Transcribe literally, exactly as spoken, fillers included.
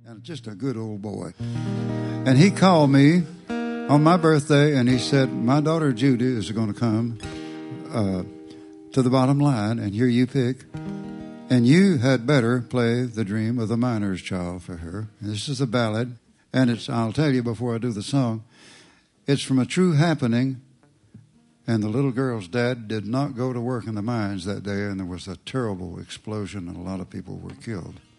and just a good old boy. And he called me on my birthday, and he said, my daughter Judy is going to come uh, to the bottom line and hear you pick, and you had better play The Dream of the Miner's Child for her. And this is a ballad, and it's, I'll tell you before I do the song, it's from a true happening, and the little girl's dad did not go to work in the mines that day, and there was a terrible explosion, and a lot of people were killed.